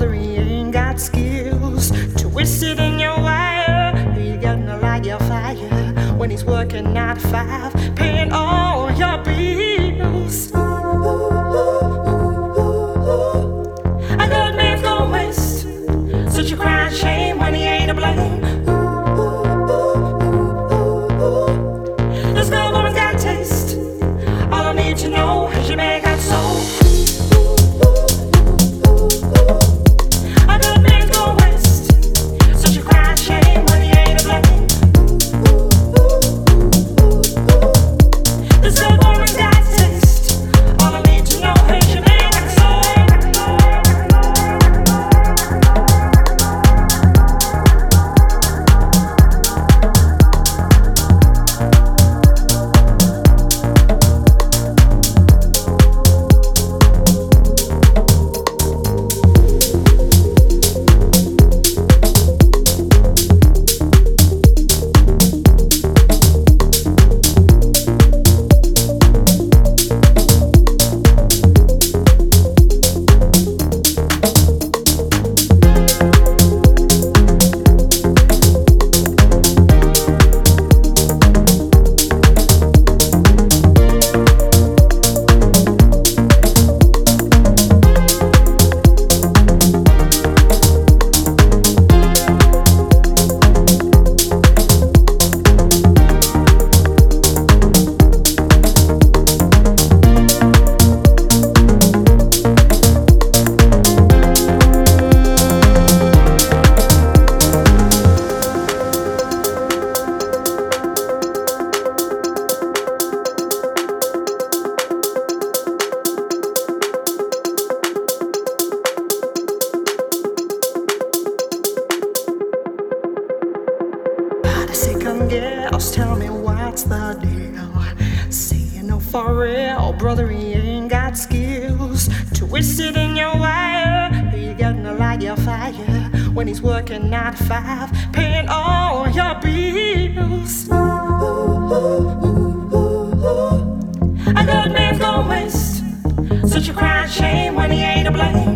brother, he ain't got skills. Twisted in your wire, he gonna light your fire when he's working 9 to 5, paying all your bills. A good man's gonna waste such a crying shame when he ain't to blame. This good woman's got taste. All I need to know is your man got soul. A good man's gonna waste such a crying shame when he ain't to blame. This good woman's got taste. All I need to know is your man got soul. Girls, tell me what's the deal? Say you know for real, brother, he ain't got skills. Twisted in your wire, he gonna light your fire when he's working 9 to 5, paying all your bills. A good man's gonna waste such a crying shame when he ain't to blame.